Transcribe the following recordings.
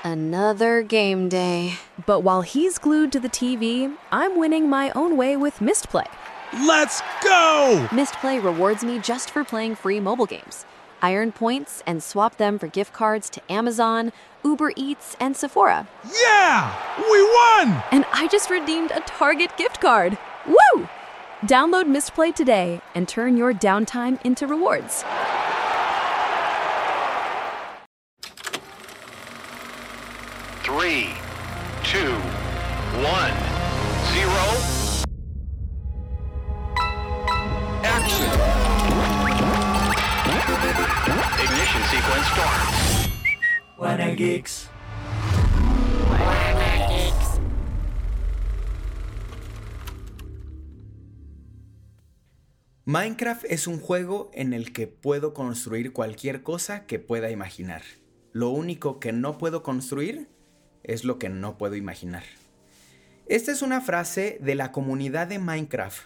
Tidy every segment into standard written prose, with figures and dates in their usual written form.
Another game day. But while he's glued to the TV, I'm winning my own way with Mistplay. Let's go! Mistplay rewards me just for playing free mobile games. I earn points and swap them for gift cards to Amazon, Uber Eats, and Sephora. Yeah! We won! And I just redeemed a Target gift card. Woo! Download Mistplay today and turn your downtime into rewards. Three, two, one, zero. Action! Ignition sequence start. Wanna Geeks. Minecraft es un juego en el que puedo construir cualquier cosa que pueda imaginar. Lo único que no puedo construir es lo que no puedo imaginar. Esta es una frase de la comunidad de Minecraft.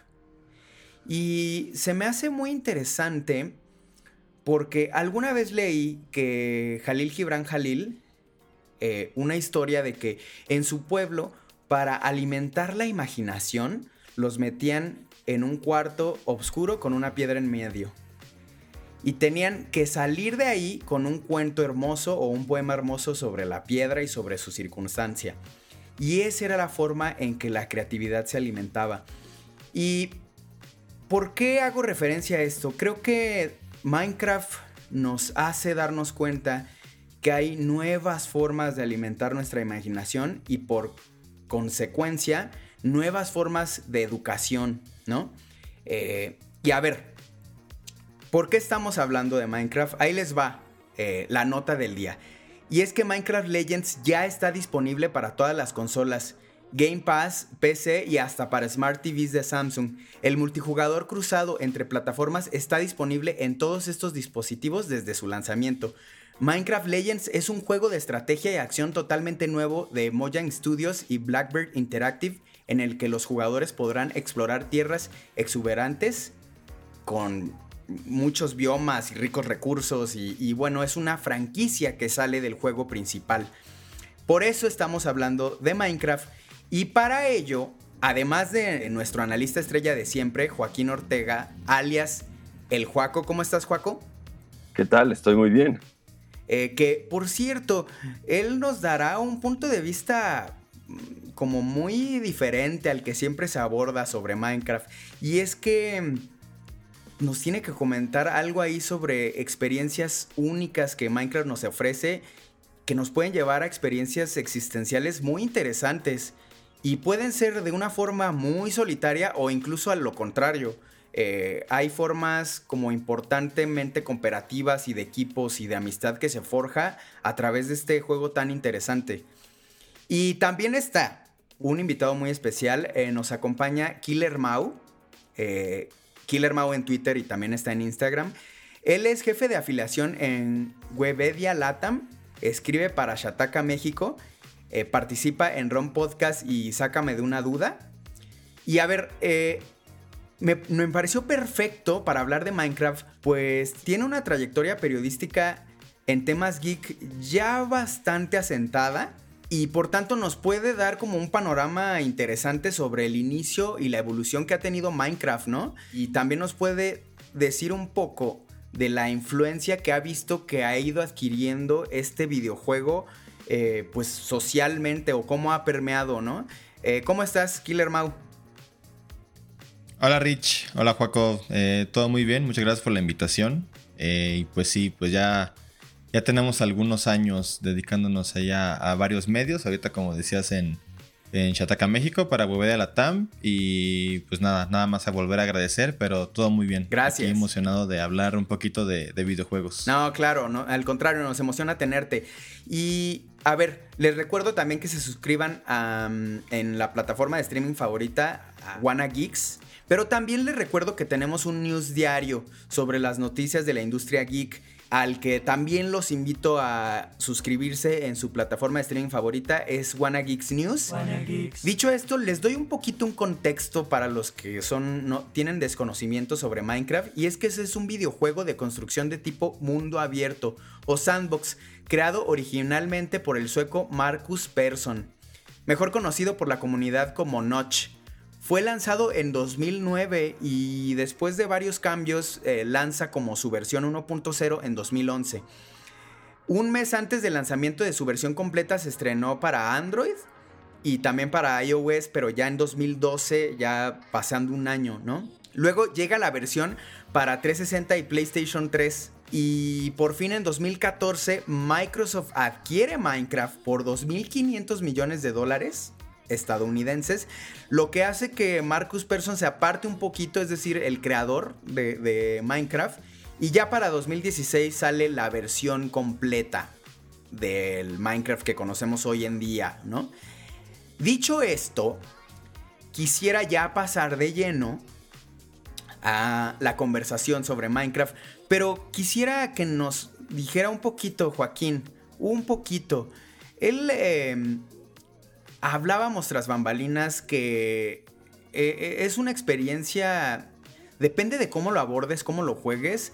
Y se me hace muy interesante porque alguna vez leí que Jalil Gibran Jalil, una historia de que en su pueblo, para alimentar la imaginación, los metían en un cuarto oscuro con una piedra en medio. Y tenían que salir de ahí con un cuento hermoso o un poema hermoso sobre la piedra y sobre su circunstancia. Y esa era la forma en que la creatividad se alimentaba. ¿Y por qué hago referencia a esto? Creo que Minecraft nos hace darnos cuenta que hay nuevas formas de alimentar nuestra imaginación y por consecuencia nuevas formas de educación, ¿no? Y a ver, ¿por qué estamos hablando de Minecraft? Ahí les va la nota del día. Y es que Minecraft Legends ya está disponible para todas las consolas, Game Pass, PC y hasta para Smart TVs de Samsung. El multijugador cruzado entre plataformas está disponible en todos estos dispositivos desde su lanzamiento. Minecraft Legends es un juego de estrategia y acción totalmente nuevo de Mojang Studios y Blackbird Interactive, en el que los jugadores podrán explorar tierras exuberantes con muchos biomas y ricos recursos y bueno, es una franquicia que sale del juego principal. Por eso estamos hablando de Minecraft y para ello, además de nuestro analista estrella de siempre, Joaquín Ortega, alias El Joaco. ¿Cómo estás, Joaco? ¿Qué tal? Estoy muy bien. Que, por cierto, él nos dará un punto de vista como muy diferente al que siempre se aborda sobre Minecraft. Y es que nos tiene que comentar algo ahí sobre experiencias únicas que Minecraft nos ofrece, que nos pueden llevar a experiencias existenciales muy interesantes. Y pueden ser de una forma muy solitaria o incluso a lo contrario. Hay formas como importantemente cooperativas y de equipos y de amistad que se forja a través de este juego tan interesante. Y también está un invitado muy especial, nos acompaña Killer Mau, Killer Mau en Twitter y también está en Instagram. Él es jefe de afiliación en Webedia Latam, escribe para Shataka México, participa en ROM Podcast y Sácame de una duda. Y a ver, me pareció perfecto para hablar de Minecraft, pues tiene una trayectoria periodística en temas geek ya bastante asentada y por tanto nos puede dar como un panorama interesante sobre el inicio y la evolución que ha tenido Minecraft, ¿no? Y también nos puede decir un poco de la influencia que ha visto que ha ido adquiriendo este videojuego, pues socialmente, o cómo ha permeado, ¿no? ¿Cómo estás, Killer Mau? Hola Rich, hola Joaco, todo muy bien, muchas gracias por la invitación. Y pues sí, pues ya tenemos algunos años dedicándonos allá a varios medios, ahorita como decías en Shataka México para Webedia Latam y pues nada más a volver a agradecer, pero todo muy bien. Gracias. Estoy emocionado de hablar un poquito de videojuegos. No, claro, no, al contrario, nos emociona tenerte. Y a ver, les recuerdo también que se suscriban en la plataforma de streaming favorita, a Wanna Geeks. Pero también les recuerdo que tenemos un news diario sobre las noticias de la industria geek. al que también los invito a suscribirse en su plataforma de streaming favorita, es Wanna Geeks News. Dicho esto, les doy un poquito un contexto para los que tienen desconocimiento sobre Minecraft, y es que ese es un videojuego de construcción de tipo mundo abierto o sandbox, creado originalmente por el sueco Marcus Persson, mejor conocido por la comunidad como Notch. Fue lanzado en 2009 y después de varios cambios lanza como su versión 1.0 en 2011. Un mes antes del lanzamiento de su versión completa se estrenó para Android y también para iOS, pero ya en 2012, ya pasando un año, ¿no? Luego llega la versión para 360 y PlayStation 3. Y por fin en 2014 Microsoft adquiere Minecraft por $2.500 millones estadounidenses, lo que hace que Marcus Persson se aparte un poquito, es decir, el creador de Minecraft, y ya para 2016 sale la versión completa del Minecraft que conocemos hoy en día, ¿no? Dicho esto, quisiera ya pasar de lleno a la conversación sobre Minecraft, pero quisiera que nos dijera un poquito, Joaquín, un poquito. Él hablábamos tras bambalinas que es una experiencia, depende de cómo lo abordes, cómo lo juegues,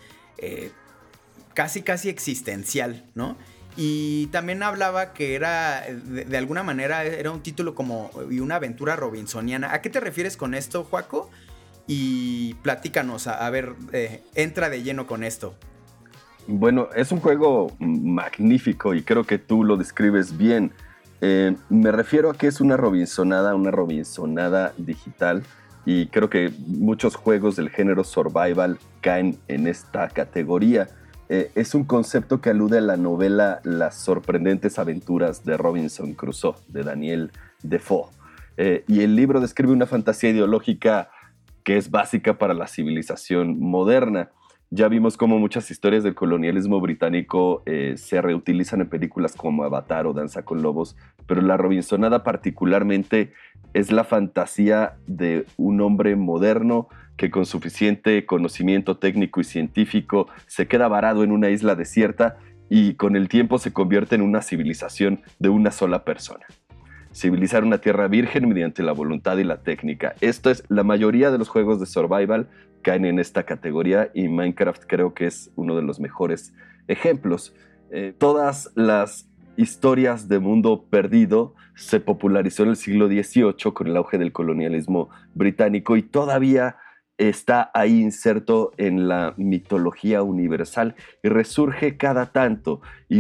casi existencial, ¿no? Y también hablaba que era, de alguna manera, era un título como y una aventura robinsoniana. ¿A qué te refieres con esto, Joaco? Y platícanos, a ver, entra de lleno con esto. Bueno, es un juego magnífico y creo que tú lo describes bien. Me refiero a que es una robinsonada digital, y creo que muchos juegos del género survival caen en esta categoría. Es un concepto que alude a la novela Las sorprendentes aventuras de Robinson Crusoe, de Daniel Defoe. Y el libro describe una fantasía ideológica que es básica para la civilización moderna. Ya vimos cómo muchas historias del colonialismo británico se reutilizan en películas como Avatar o Danza con Lobos, pero la robinsonada particularmente es la fantasía de un hombre moderno que con suficiente conocimiento técnico y científico se queda varado en una isla desierta y con el tiempo se convierte en una civilización de una sola persona. Civilizar una tierra virgen mediante la voluntad y la técnica. Esto es, la mayoría de los juegos de survival caen en esta categoría, y Minecraft creo que es uno de los mejores ejemplos. Todas las historias de mundo perdido se popularizó en el siglo XVIII con el auge del colonialismo británico, y todavía está ahí inserto en la mitología universal y resurge cada tanto, y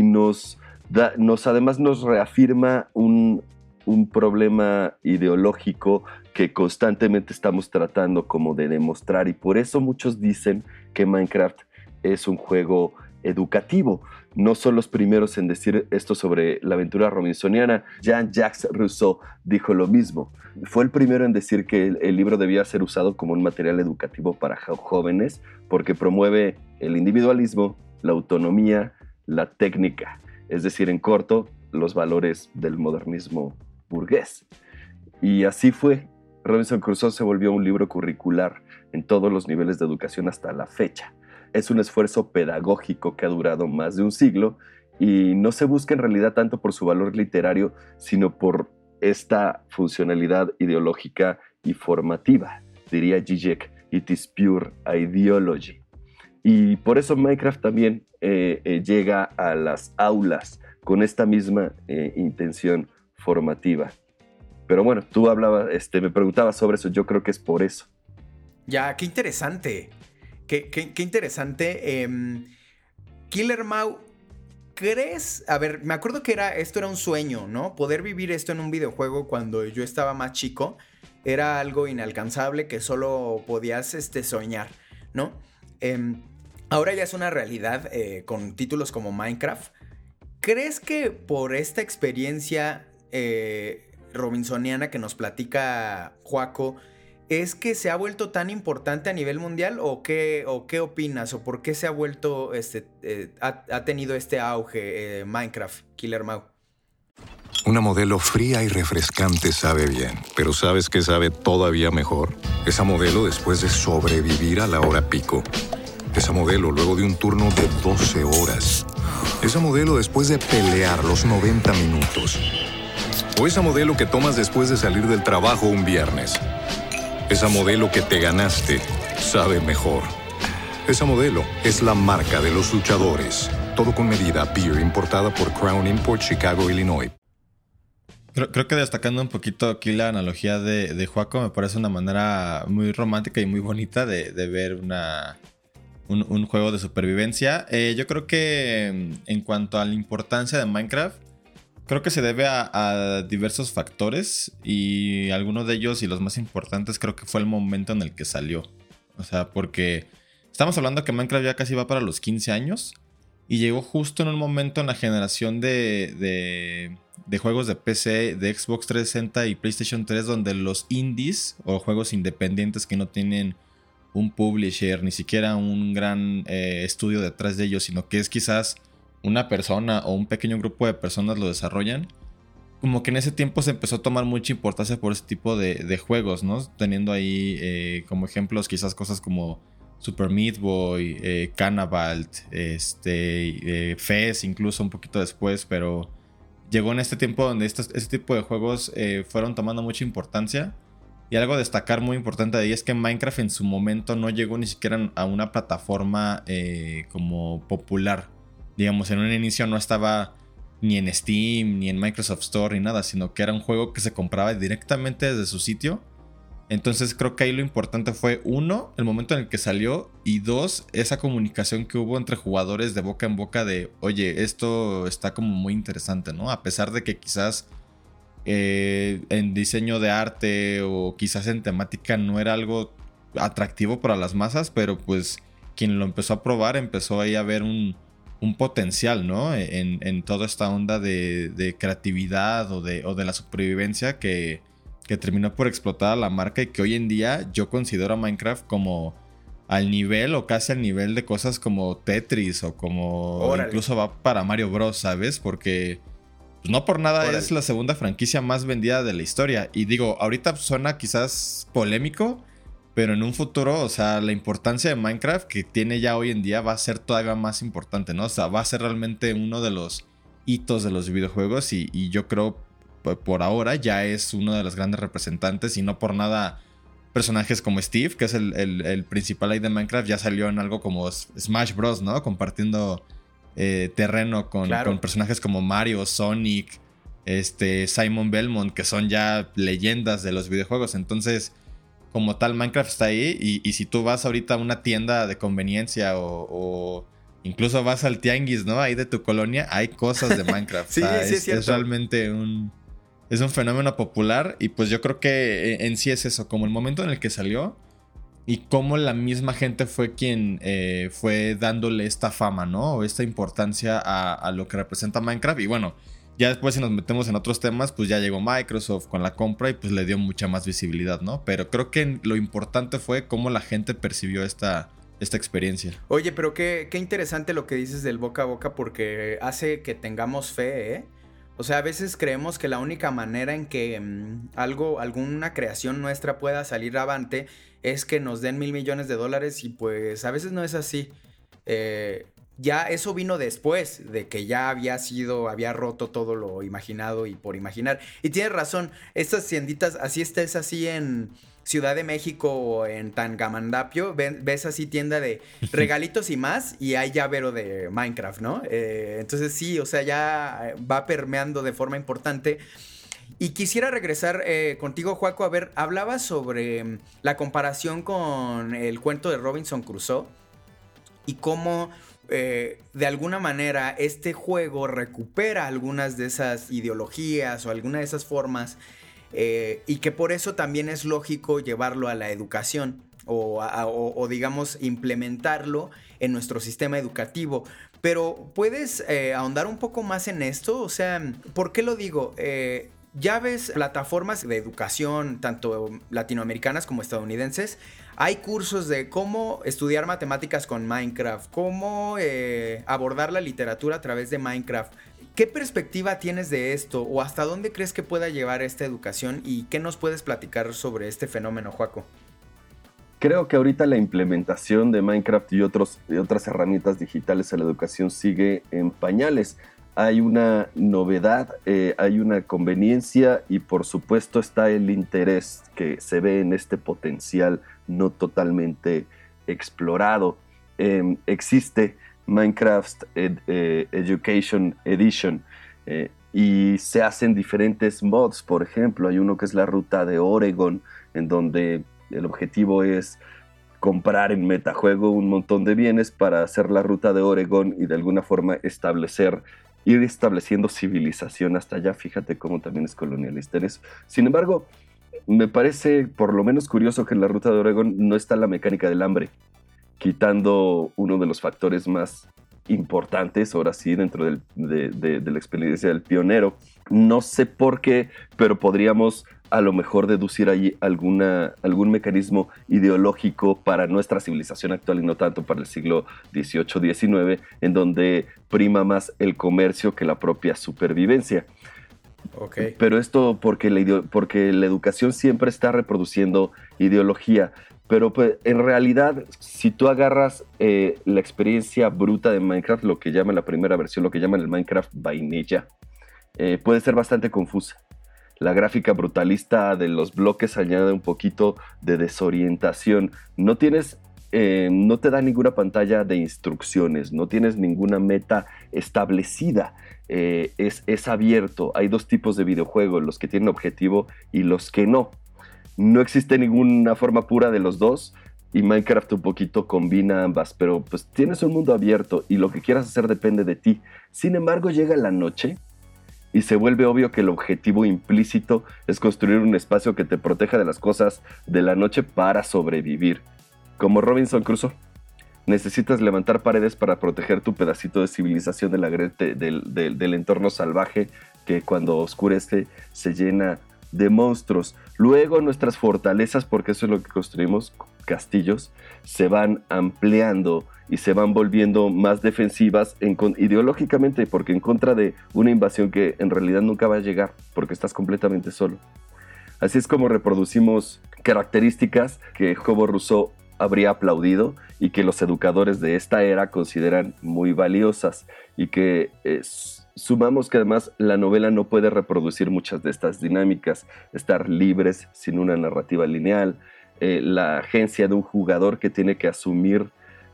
además nos reafirma un problema ideológico que constantemente estamos tratando como de demostrar, y por eso muchos dicen que Minecraft es un juego educativo. No son los primeros en decir esto sobre la aventura robinsoniana. Jean-Jacques Rousseau dijo lo mismo. Fue el primero en decir que el libro debía ser usado como un material educativo para jóvenes porque promueve el individualismo, la autonomía, la técnica, es decir, en corto, los valores del modernismo burgués. Y así fue. Robinson Crusoe se volvió un libro curricular en todos los niveles de educación hasta la fecha. Es un esfuerzo pedagógico que ha durado más de un siglo y no se busca en realidad tanto por su valor literario, sino por esta funcionalidad ideológica y formativa. Diría Zizek, it is pure ideology. Y por eso Minecraft también llega a las aulas con esta misma intención formativa. Pero bueno, tú me preguntabas sobre eso, yo creo que es por eso. Ya, qué interesante. Qué interesante. Killer Mau, ¿crees? A ver, me acuerdo que esto era un sueño, ¿no? Poder vivir esto en un videojuego cuando yo estaba más chico era algo inalcanzable que solo podías soñar, ¿no? Ahora ya es una realidad con títulos como Minecraft. ¿Crees que por esta experiencia robinsoniana que nos platica Joaco, es que se ha vuelto tan importante a nivel mundial, o qué opinas, o por qué se ha vuelto ha tenido este auge Minecraft, Killer Mau? Una Modelo fría y refrescante sabe bien, pero ¿sabes qué sabe todavía mejor? Esa Modelo después de sobrevivir a la hora pico. Esa modelo luego de un turno de 12 horas. Esa modelo después de pelear los 90 minutos. O esa modelo que tomas después de salir del trabajo un viernes. Esa modelo que te ganaste sabe mejor. Esa modelo es la marca de los luchadores. Todo con medida. Beer importada por Crown Import, Chicago, Illinois. Creo que destacando un poquito aquí la analogía de Joaco, me parece una manera muy romántica y muy bonita de ver un juego de supervivencia. Yo creo que en cuanto a la importancia de Minecraft, creo que se debe a diversos factores, y algunos de ellos y los más importantes creo que fue el momento en el que salió. O sea, porque estamos hablando que Minecraft ya casi va para los 15 años y llegó justo en un momento en la generación de juegos de PC, de Xbox 360 y PlayStation 3, donde los indies o juegos independientes que no tienen un publisher, ni siquiera un gran estudio detrás de ellos, sino que es quizás una persona o un pequeño grupo de personas lo desarrollan. Como que en ese tiempo se empezó a tomar mucha importancia por ese tipo de juegos, ¿no? Teniendo ahí como ejemplos quizás cosas como Super Meat Boy, Cannibal, Fez, incluso un poquito después, pero llegó en este tiempo donde este tipo de juegos fueron tomando mucha importancia. Y algo a destacar muy importante de ahí es que Minecraft en su momento no llegó ni siquiera a una plataforma como popular. Digamos, en un inicio no estaba ni en Steam, ni en Microsoft Store, ni nada, sino que era un juego que se compraba directamente desde su sitio. Entonces creo que ahí lo importante fue, uno, el momento en el que salió, y dos, esa comunicación que hubo entre jugadores de boca en boca de, oye, esto está como muy interesante, ¿no? A pesar de que quizás en diseño de arte o quizás en temática no era algo atractivo para las masas, pero pues quien lo empezó a probar empezó ahí a ver un potencial, ¿no? En toda esta onda de creatividad o de la supervivencia que terminó por explotar a la marca, y que hoy en día yo considero a Minecraft como al nivel o casi al nivel de cosas como Tetris o como Órale. Incluso va para Mario Bros, ¿sabes? Porque pues no por nada Órale. Es la segunda franquicia más vendida de la historia. Y digo, ahorita suena quizás polémico, pero en un futuro, o sea, la importancia de Minecraft que tiene ya hoy en día va a ser todavía más importante, ¿no? O sea, va a ser realmente uno de los hitos de los videojuegos, y yo creo por ahora ya es uno de los grandes representantes, y no por nada personajes como Steve, que es el principal ahí de Minecraft, ya salió en algo como Smash Bros, ¿no? Compartiendo terreno con personajes como Mario, Sonic, Simon Belmont, que son ya leyendas de los videojuegos. Entonces, como tal, Minecraft está ahí, y si tú vas ahorita a una tienda de conveniencia o incluso vas al tianguis, ¿no? Ahí de tu colonia, hay cosas de Minecraft. Sí, o sea, sí, es realmente un fenómeno popular, y pues yo creo que en sí es eso, como el momento en el que salió y cómo la misma gente fue quien fue dándole esta fama, ¿no? O esta importancia a lo que representa Minecraft. Y bueno, ya después si nos metemos en otros temas, pues ya llegó Microsoft con la compra y pues le dio mucha más visibilidad, ¿no? Pero creo que lo importante fue cómo la gente percibió esta experiencia. Oye, pero qué interesante lo que dices del boca a boca, porque hace que tengamos fe, ¿eh? O sea, a veces creemos que la única manera en que alguna creación nuestra pueda salir avante es que nos den $1,000 millones, y pues a veces no es así. Ya eso vino después de que ya había roto todo lo imaginado y por imaginar. Y tienes razón, estas tienditas, así estés así en Ciudad de México o en Tangamandapio, ves así tienda de regalitos y más, y hay llavero de Minecraft, ¿no? Entonces sí, o sea, ya va permeando de forma importante. Y quisiera regresar contigo, Joaco. A ver, hablabas sobre la comparación con el cuento de Robinson Crusoe y cómo de alguna manera este juego recupera algunas de esas ideologías o algunas de esas formas, y que por eso también es lógico llevarlo a la educación o digamos implementarlo en nuestro sistema educativo. Pero ¿puedes ahondar un poco más en esto? O sea, ¿por qué lo digo? Ya ves plataformas de educación, tanto latinoamericanas como estadounidenses. Hay cursos de cómo estudiar matemáticas con Minecraft, cómo abordar la literatura a través de Minecraft. ¿Qué perspectiva tienes de esto? ¿O hasta dónde crees que pueda llevar esta educación? ¿Y qué nos puedes platicar sobre este fenómeno, Joaco? Creo que ahorita la implementación de Minecraft y otras herramientas digitales a la educación sigue en pañales. Hay una novedad, hay una conveniencia y por supuesto está el interés que se ve en este potencial no totalmente explorado. Existe Minecraft Education Edition y se hacen diferentes mods. Por ejemplo, hay uno que es la ruta de Oregon, en donde el objetivo es comprar en metajuego un montón de bienes para hacer la ruta de Oregon y de alguna forma ir estableciendo civilización hasta allá. Fíjate cómo también es colonialista en eso. Sin embargo, me parece por lo menos curioso que en la ruta de Oregon no está la mecánica del hambre, quitando uno de los factores más importantes, ahora sí, dentro de la experiencia del pionero. No sé por qué, pero podríamos a lo mejor deducir allí algún mecanismo ideológico para nuestra civilización actual y no tanto para el siglo XVIII-XIX, en donde prima más el comercio que la propia supervivencia. Okay. Pero esto porque la educación siempre está reproduciendo ideología. Pero pues, en realidad, si tú agarras la experiencia bruta de Minecraft, lo que llaman la primera versión, lo que llaman el Minecraft vainilla, puede ser bastante confusa. La gráfica brutalista de los bloques añade un poquito de desorientación. No te da ninguna pantalla de instrucciones, no tienes ninguna meta establecida. Es abierto. Hay dos tipos de videojuegos, los que tienen objetivo y los que no. No existe ninguna forma pura de los dos y Minecraft un poquito combina ambas, pero pues tienes un mundo abierto y lo que quieras hacer depende de ti. Sin embargo, llega la noche y se vuelve obvio que el objetivo implícito es construir un espacio que te proteja de las cosas de la noche para sobrevivir. Como Robinson Crusoe, necesitas levantar paredes para proteger tu pedacito de civilización del entorno salvaje que cuando oscurece se llena de monstruos. Luego nuestras fortalezas, porque eso es lo que construimos, castillos, se van ampliando y se van volviendo más defensivas ideológicamente, porque en contra de una invasión que en realidad nunca va a llegar, porque estás completamente solo. Así es como reproducimos características que Jacobo Rousseau habría aplaudido y que los educadores de esta era consideran muy valiosas, y que sumamos que además la novela no puede reproducir muchas de estas dinámicas, estar libres sin una narrativa lineal, la agencia de un jugador que tiene que asumir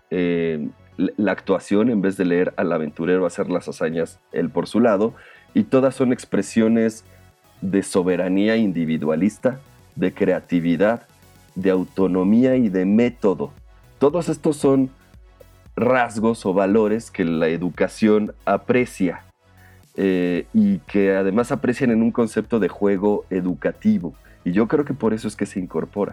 la actuación en vez de leer al aventurero hacer las hazañas él por su lado, y todas son expresiones de soberanía individualista, de creatividad, de autonomía y de método. Todos estos son rasgos o valores que la educación aprecia y que además aprecian en un concepto de juego educativo, y yo creo que por eso es que se incorpora.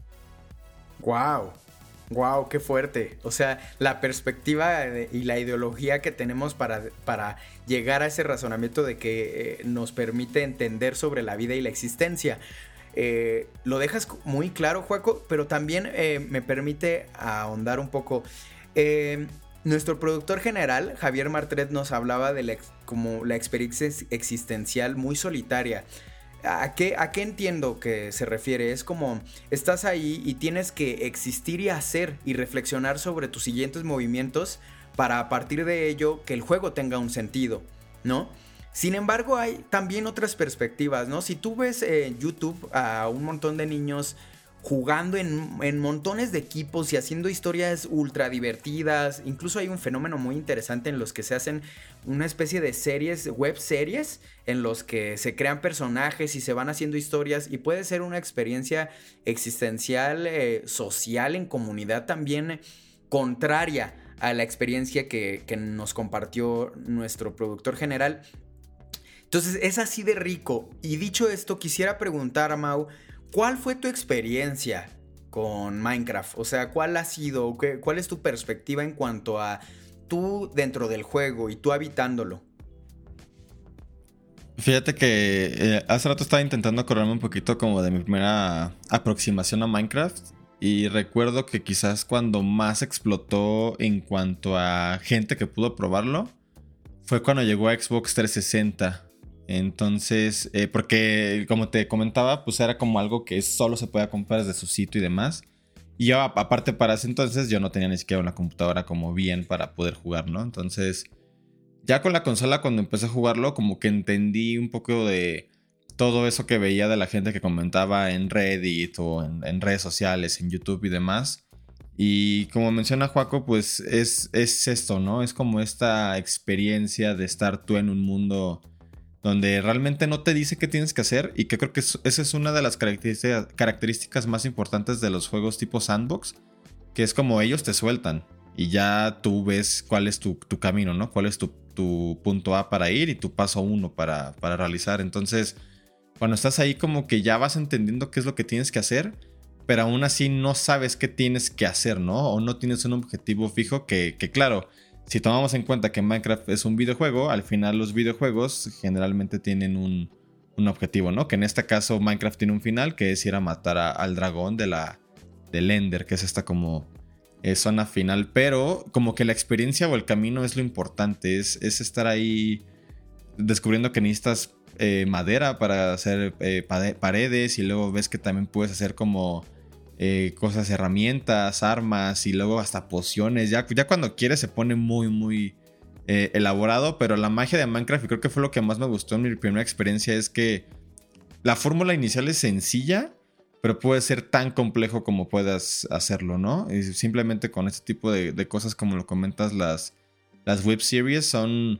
¡Wow! ¡Qué fuerte! O sea, la perspectiva y la ideología que tenemos para llegar a ese razonamiento de que nos permite entender sobre la vida y la existencia. Lo dejas muy claro, Joaco, pero también me permite ahondar un poco. Nuestro productor general, Javier Martret, nos hablaba de como la experiencia existencial muy solitaria. ¿A qué entiendo que se refiere? Es como estás ahí y tienes que existir y hacer y reflexionar sobre tus siguientes movimientos para a partir de ello que el juego tenga un sentido, ¿no? Sin embargo, hay también otras perspectivas, ¿no? Si tú ves en YouTube a un montón de niños jugando en montones de equipos y haciendo historias ultra divertidas, incluso hay un fenómeno muy interesante en los que se hacen una especie de series, web series, en los que se crean personajes y se van haciendo historias, y puede ser una experiencia existencial, social, en comunidad también, contraria a la experiencia que nos compartió nuestro productor general. Entonces es así de rico. Y dicho esto, quisiera preguntar a Mau, ¿cuál fue tu experiencia con Minecraft? O sea, ¿cuál ha sido? ¿Cuál es tu perspectiva en cuanto a tú dentro del juego y tú habitándolo? Fíjate que hace rato estaba intentando acordarme un poquito como de mi primera aproximación a Minecraft, y recuerdo que quizás cuando más explotó en cuanto a gente que pudo probarlo fue cuando llegó a Xbox 360. Entonces, porque como te comentaba, pues era como algo que solo se podía comprar desde su sitio y demás. Y yo, aparte para ese entonces, yo no tenía ni siquiera una computadora como bien para poder jugar, ¿no? Entonces, ya con la consola, cuando empecé a jugarlo, como que entendí un poco de todo eso que veía de la gente que comentaba en Reddit o en redes sociales, en YouTube y demás. Y como menciona Joaco, pues es esto, ¿no? Es como esta experiencia de estar tú en un mundo donde realmente no te dice qué tienes que hacer, y que creo que esa es una de las características más importantes de los juegos tipo sandbox, que es como ellos te sueltan y ya tú ves cuál es tu camino, ¿no? Cuál es tu punto A para ir y tu paso 1 para realizar. Entonces, cuando estás ahí como que ya vas entendiendo qué es lo que tienes que hacer, pero aún así no sabes qué tienes que hacer, ¿no? O no tienes un objetivo fijo que claro, si tomamos en cuenta que Minecraft es un videojuego, al final los videojuegos generalmente tienen un objetivo, ¿no? Que en este caso Minecraft tiene un final, que es ir a matar al dragón del Ender, que es esta como zona final. Pero como que la experiencia o el camino es lo importante, es estar ahí descubriendo que necesitas madera para hacer paredes, y luego ves que también puedes hacer como cosas, herramientas, armas, y luego hasta pociones. Ya cuando quieres se pone muy, muy elaborado, pero la magia de Minecraft, y creo que fue lo que más me gustó en mi primera experiencia, es que la fórmula inicial es sencilla, pero puede ser tan complejo como puedas hacerlo, ¿no? Y simplemente con este tipo de cosas, como lo comentas, las web series son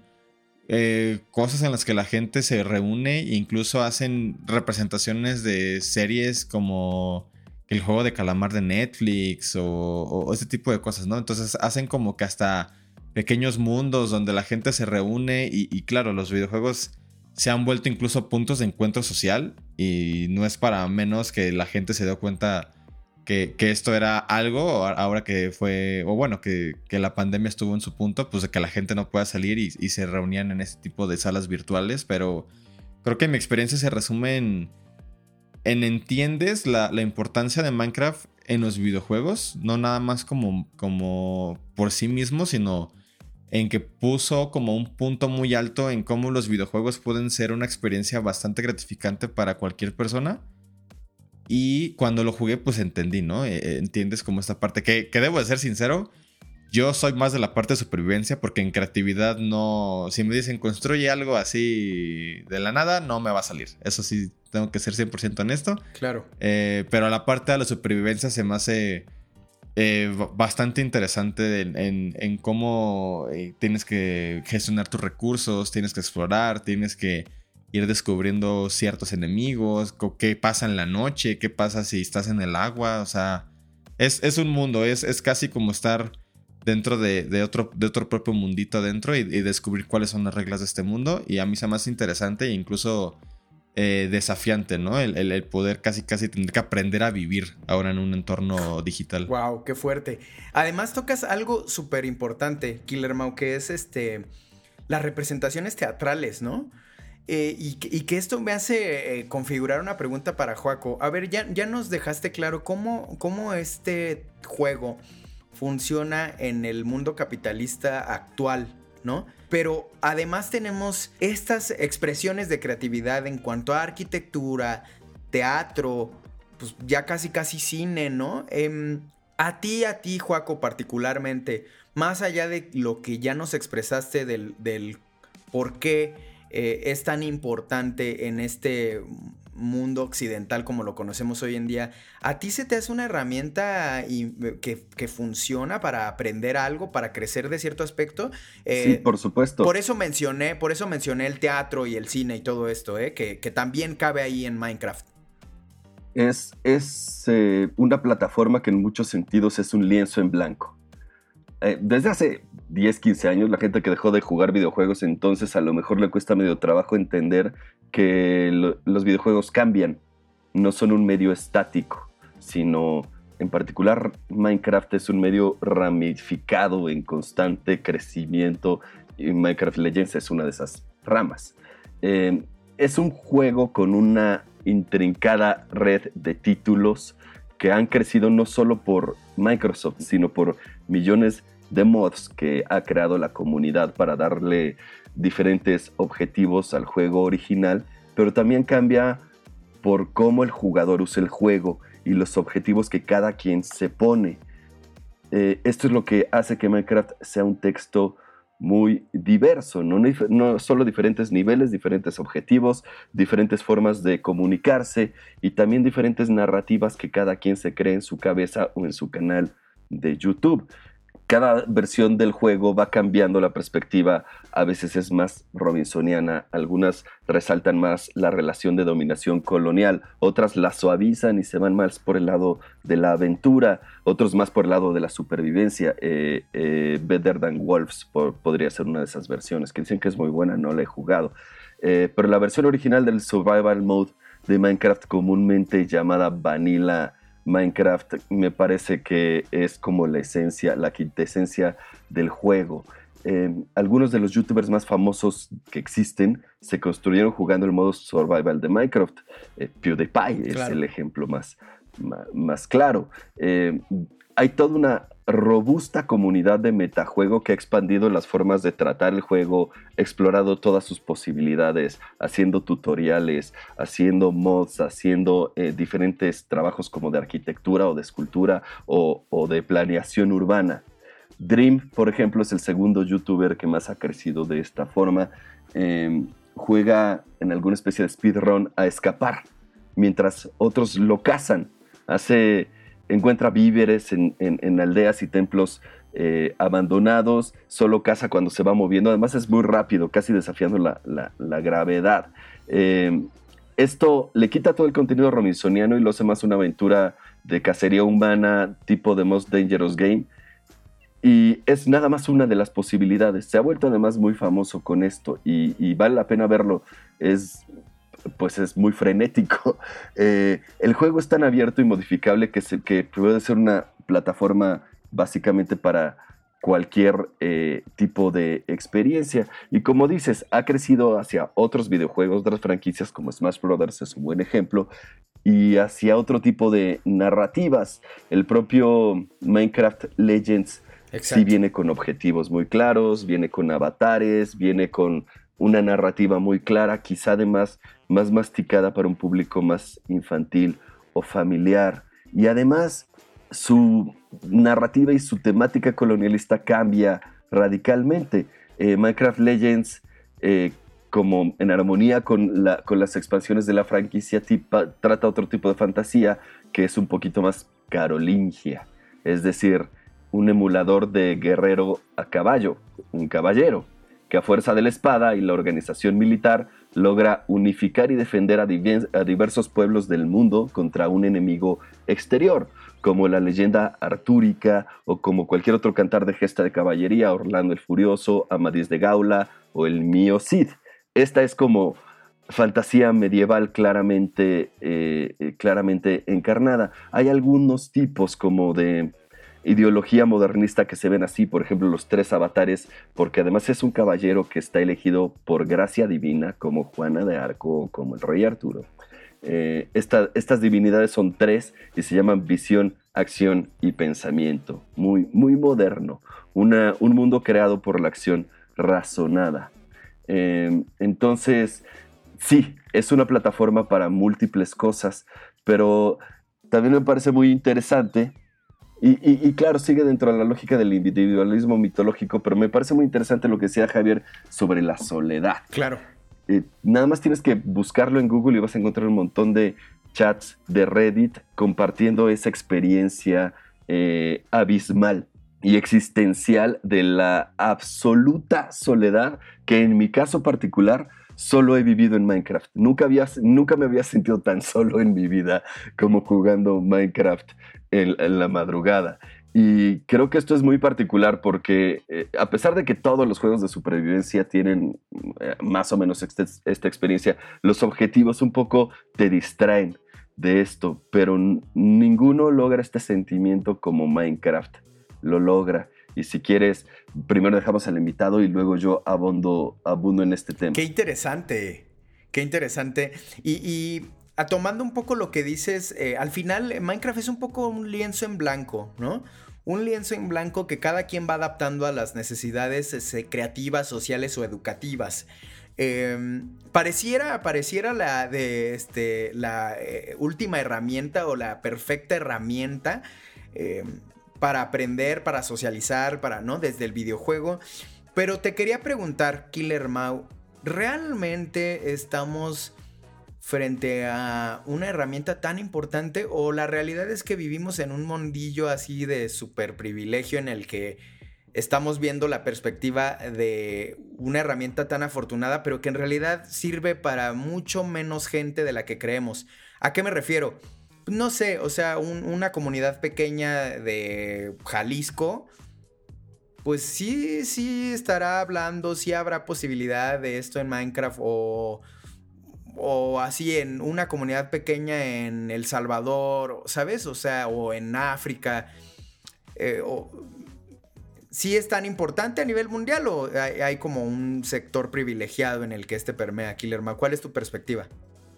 cosas en las que la gente se reúne e incluso hacen representaciones de series como el juego de calamar de Netflix o este tipo de cosas, ¿no? Entonces hacen como que hasta pequeños mundos donde la gente se reúne y claro, los videojuegos se han vuelto incluso puntos de encuentro social, y no es para menos que la gente se dio cuenta que esto era algo ahora que fue, o bueno, que la pandemia estuvo en su punto, pues de que la gente no pueda salir y se reunían en este tipo de salas virtuales. Pero creo que mi experiencia se resume en entiendes la importancia de Minecraft en los videojuegos, no nada más como por sí mismo, sino en que puso como un punto muy alto en cómo los videojuegos pueden ser una experiencia bastante gratificante para cualquier persona. Y cuando lo jugué, pues entendí, ¿no? Entiendes como esta parte que debo de ser sincero, yo soy más de la parte de supervivencia, porque en creatividad no... Si me dicen construye algo así de la nada, no me va a salir. Eso sí, tengo que ser 100% honesto. Claro. Pero la parte de la supervivencia se me hace bastante interesante en cómo tienes que gestionar tus recursos, tienes que explorar, tienes que ir descubriendo ciertos enemigos, qué pasa en la noche, qué pasa si estás en el agua. O sea, es un mundo, es casi como estar dentro de otro propio mundito adentro y descubrir cuáles son las reglas de este mundo. Y a mí se me hace interesante e incluso desafiante, ¿no? El poder casi tener que aprender a vivir ahora en un entorno digital. Wow, qué fuerte. Además tocas algo súper importante, Killer Mau, que es las representaciones teatrales, ¿no? Y que esto me hace configurar una pregunta para Joaco. A ver, ya nos dejaste claro cómo este juego funciona en el mundo capitalista actual, ¿no? Pero además tenemos estas expresiones de creatividad en cuanto a arquitectura, teatro, pues ya casi cine, ¿no? A ti, Joaco, particularmente, más allá de lo que ya nos expresaste del por qué es tan importante en este mundo occidental como lo conocemos hoy en día, ¿a ti se te hace una herramienta que funciona para aprender algo, para crecer de cierto aspecto? Sí, por supuesto. Por eso mencioné el teatro y el cine y todo esto, que también cabe ahí en Minecraft. Es una plataforma que en muchos sentidos es un lienzo en blanco. Desde hace 10, 15 años, la gente que dejó de jugar videojuegos, entonces a lo mejor le cuesta medio trabajo entender que los videojuegos cambian, no son un medio estático, sino en particular Minecraft es un medio ramificado en constante crecimiento, y Minecraft Legends es una de esas ramas. Es un juego con una intrincada red de títulos que han crecido no solo por Microsoft, sino por millones de mods que ha creado la comunidad para darle diferentes objetivos al juego original, pero también cambia por cómo el jugador usa el juego y los objetivos que cada quien se pone. Esto es lo que hace que Minecraft sea un texto muy diverso, no solo diferentes niveles, diferentes objetivos, diferentes formas de comunicarse y también diferentes narrativas que cada quien se cree en su cabeza o en su canal de YouTube. Cada versión del juego va cambiando la perspectiva, a veces es más robinsoniana, algunas resaltan más la relación de dominación colonial, otras la suavizan y se van más por el lado de la aventura, otros más por el lado de la supervivencia. Better Than Wolves podría ser una de esas versiones, que dicen que es muy buena, no la he jugado. Pero la versión original del Survival Mode de Minecraft, comúnmente llamada Vanilla Minecraft, me parece que es como la esencia, la quintesencia del juego. Algunos de los youtubers más famosos que existen se construyeron jugando el modo survival de Minecraft. PewDiePie es el ejemplo más claro. Hay toda una robusta comunidad de metajuego que ha expandido las formas de tratar el juego, explorado todas sus posibilidades, haciendo tutoriales, haciendo mods, haciendo diferentes trabajos como de arquitectura o de escultura o de planeación urbana. Dream, por ejemplo, es el segundo youtuber que más ha crecido de esta forma. Juega en alguna especie de speedrun a escapar, mientras otros lo cazan. Encuentra víveres en aldeas y templos abandonados, solo caza cuando se va moviendo. Además es muy rápido, casi desafiando la gravedad. Esto le quita todo el contenido robinsoniano y lo hace más una aventura de cacería humana tipo The Most Dangerous Game. Y es nada más una de las posibilidades. Se ha vuelto además muy famoso con esto y vale la pena verlo. Es muy frenético. El juego es tan abierto y modificable que puede ser una plataforma básicamente para cualquier tipo de experiencia. Y como dices, ha crecido hacia otros videojuegos, otras franquicias como Smash Brothers es un buen ejemplo, y hacia otro tipo de narrativas. El propio Minecraft Legends sí viene con objetivos muy claros, viene con avatares, viene con una narrativa muy clara, quizá además más masticada para un público más infantil o familiar. Y además su narrativa y su temática colonialista cambia radicalmente. Minecraft Legends, como en armonía con las expansiones de la franquicia, trata otro tipo de fantasía que es un poquito más carolingia, es decir, un emulador de guerrero a caballo, un caballero, que a fuerza de la espada y la organización militar logra unificar y defender a diversos pueblos del mundo contra un enemigo exterior, como la leyenda artúrica o como cualquier otro cantar de gesta de caballería, Orlando el Furioso, Amadís de Gaula o el Mío Cid. Esta es como fantasía medieval claramente encarnada. Hay algunos tipos como de ideología modernista que se ven así, por ejemplo los 3 avatares, porque además es un caballero que está elegido por gracia divina, como Juana de Arco o como el rey Arturo. Estas divinidades son 3 y se llaman visión, acción y pensamiento. Muy, muy moderno, un mundo creado por la acción razonada. Entonces, sí, es una plataforma para múltiples cosas, pero también me parece muy interesante. Y claro, sigue dentro de la lógica del individualismo mitológico, pero me parece muy interesante lo que decía Javier sobre la soledad. Claro. Nada más tienes que buscarlo en Google y vas a encontrar un montón de chats de Reddit compartiendo esa experiencia abismal y existencial de la absoluta soledad que en mi caso particular solo he vivido en Minecraft. Nunca me había sentido tan solo en mi vida como jugando Minecraft en la madrugada. Y creo que esto es muy particular porque a pesar de que todos los juegos de supervivencia tienen más o menos esta experiencia, los objetivos un poco te distraen de esto, pero ninguno logra este sentimiento como Minecraft lo logra. Y si quieres, primero dejamos al invitado y luego yo abundo en este tema. Qué interesante. Y tomando un poco lo que dices, al final Minecraft es un poco un lienzo en blanco, ¿no? Un lienzo en blanco que cada quien va adaptando a las necesidades creativas, sociales o educativas. Pareciera la última herramienta o la perfecta herramienta para aprender, para socializar, ¿no? Desde el videojuego. Pero te quería preguntar, Killer Mau, ¿realmente estamos frente a una herramienta tan importante, o la realidad es que vivimos en un mundillo así de súper privilegio en el que estamos viendo la perspectiva de una herramienta tan afortunada, pero que en realidad sirve para mucho menos gente de la que creemos? ¿A qué me refiero? No sé, o sea, una comunidad pequeña de Jalisco, pues sí estará hablando, sí habrá posibilidad de esto en Minecraft, o así en una comunidad pequeña en El Salvador, ¿sabes? O sea, o en África. ¿Sí es tan importante a nivel mundial, o hay como un sector privilegiado en el que permea, Killer Mau? ¿Cuál es tu perspectiva?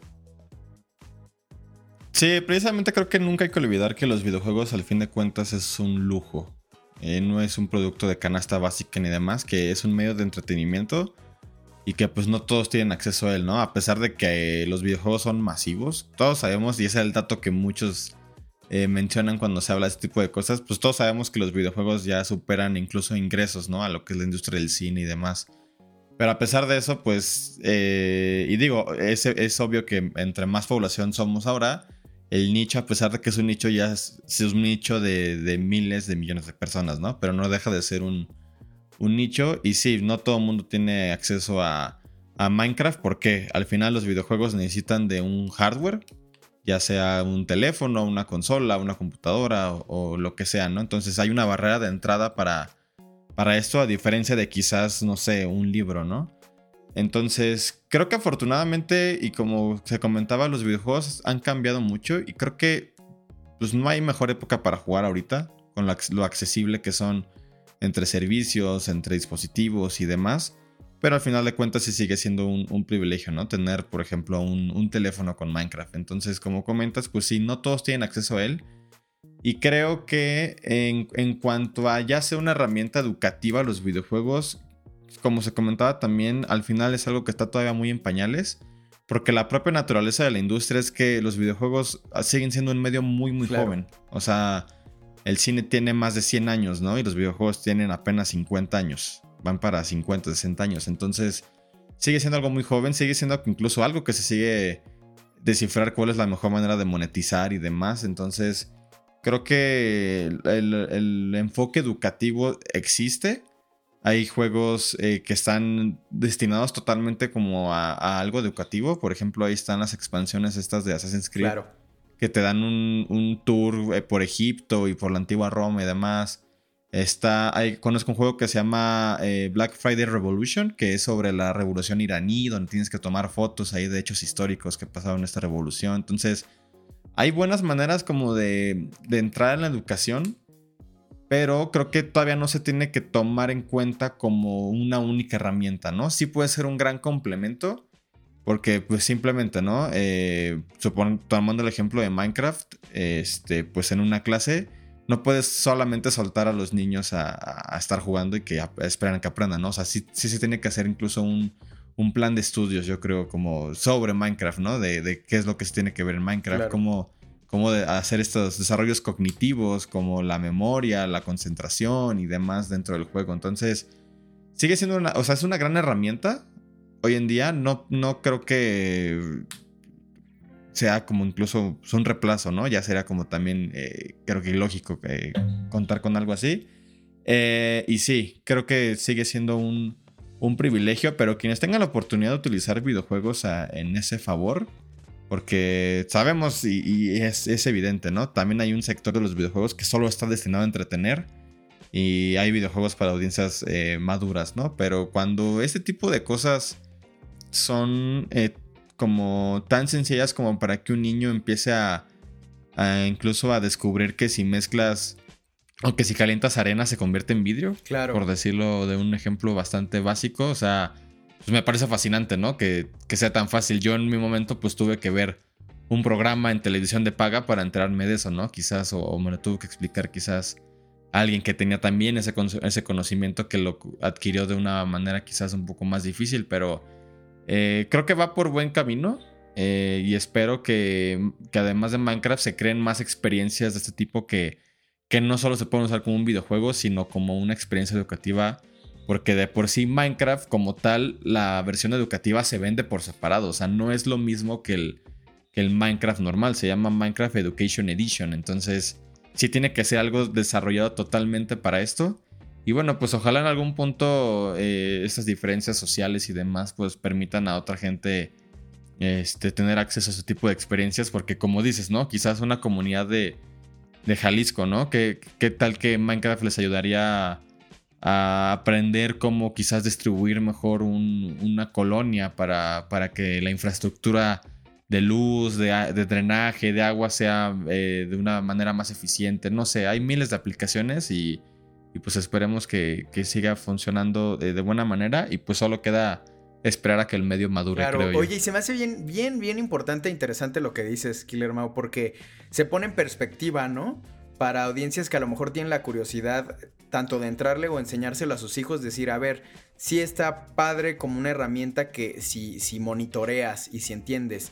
Sí, precisamente creo que nunca hay que olvidar que los videojuegos al fin de cuentas es un lujo. No es un producto de canasta básica ni demás, que es un medio de entretenimiento y que pues no todos tienen acceso a él, ¿no? A pesar de que los videojuegos son masivos, todos sabemos, y ese es el dato que muchos mencionan cuando se habla de este tipo de cosas, pues todos sabemos que los videojuegos ya superan incluso ingresos, ¿no? A lo que es la industria del cine y demás. Pero a pesar de eso, pues, y digo, es obvio que entre más población somos ahora, el nicho, a pesar de que es un nicho, ya es un nicho de miles de millones de personas, ¿no? Pero no deja de ser un nicho. Y sí, no todo el mundo tiene acceso a Minecraft, porque al final los videojuegos necesitan de un hardware, ya sea un teléfono, una consola, una computadora o lo que sea, ¿no? Entonces hay una barrera de entrada para esto, a diferencia de quizás, no sé, un libro, ¿no? Entonces creo que afortunadamente, y como se comentaba, los videojuegos han cambiado mucho, y creo que pues no hay mejor época para jugar ahorita, con lo accesible que son entre servicios, entre dispositivos y demás. Pero al final de cuentas sí sigue siendo un privilegio, ¿no? Tener, por ejemplo, un teléfono con Minecraft. Entonces, como comentas, pues sí, no todos tienen acceso a él. Y creo que en cuanto a ya sea una herramienta educativa, los videojuegos, como se comentaba también, al final es algo que está todavía muy en pañales. Porque la propia naturaleza de la industria es que los videojuegos siguen siendo un medio muy, muy joven. O sea, el cine tiene más de 100 años, ¿no? Y los videojuegos tienen apenas 50 años. Van para 50, 60 años. Entonces sigue siendo algo muy joven. Sigue siendo incluso algo que se sigue descifrar cuál es la mejor manera de monetizar y demás. Entonces creo que el enfoque educativo existe. Hay juegos que están destinados totalmente como a algo educativo. Por ejemplo, ahí están las expansiones estas de Assassin's Creed. Claro. Que te dan un tour por Egipto y por la antigua Roma y demás. Conozco un juego que se llama Black Friday Revolution, que es sobre la revolución iraní, donde tienes que tomar fotos ahí de hechos históricos que pasaron en esta revolución. Entonces hay buenas maneras como de entrar en la educación, pero creo que todavía no se tiene que tomar en cuenta como una única herramienta, ¿no? Sí puede ser un gran complemento, porque pues simplemente, ¿no? Tomando el ejemplo de Minecraft, pues en una clase no puedes solamente soltar a los niños a estar jugando y que esperan que aprendan, ¿no? O sea, sí se tiene que hacer incluso un plan de estudios, yo creo, como sobre Minecraft, ¿no? De qué es lo que se tiene que ver en Minecraft, Claro. cómo hacer estos desarrollos cognitivos, como la memoria, la concentración y demás dentro del juego. Entonces, sigue siendo es una gran herramienta. Hoy en día no creo que sea como incluso un reemplazo, ¿no? Ya sería como también, creo que ilógico contar con algo así. Y sí, creo que sigue siendo un privilegio, pero quienes tengan la oportunidad de utilizar videojuegos en ese favor, porque sabemos y es evidente, ¿no? También hay un sector de los videojuegos que solo está destinado a entretener, y hay videojuegos para audiencias maduras, ¿no? Pero cuando este tipo de cosas son como tan sencillas como para que un niño empiece a incluso a descubrir que si mezclas o que si calientas arena se convierte en vidrio, Claro. por decirlo de un ejemplo bastante básico, o sea, pues me parece fascinante, ¿no? Que sea tan fácil. Yo en mi momento pues tuve que ver un programa en televisión de paga para enterarme de eso, ¿no? Quizás, o me lo tuvo que explicar quizás alguien que tenía también ese conocimiento, que lo adquirió de una manera quizás un poco más difícil, pero Creo que va por buen camino. Y espero que además de Minecraft se creen más experiencias de este tipo que no solo se pueden usar como un videojuego, sino como una experiencia educativa. Porque de por sí Minecraft como tal, la versión educativa se vende por separado. O sea, no es lo mismo que el Minecraft normal. Se llama Minecraft Education Edition. Entonces sí tiene que ser algo desarrollado totalmente para esto. Y bueno, pues ojalá en algún punto estas diferencias sociales y demás pues permitan a otra gente tener acceso a ese tipo de experiencias. Porque como dices, ¿no? Quizás una comunidad de Jalisco, ¿no? ¿Qué tal que Minecraft les ayudaría a aprender cómo quizás distribuir mejor una colonia para que la infraestructura de luz, de drenaje, de agua sea de una manera más eficiente? No sé, hay miles de aplicaciones y pues esperemos que siga funcionando de buena manera, y pues solo queda esperar a que el medio madure, claro, creo yo. Oye, y se me hace bien importante e interesante lo que dices, Killer Mau, porque se pone en perspectiva, ¿no? Para audiencias que a lo mejor tienen la curiosidad tanto de entrarle o enseñárselo a sus hijos, decir, a ver, sí está padre como una herramienta que si monitoreas y si entiendes.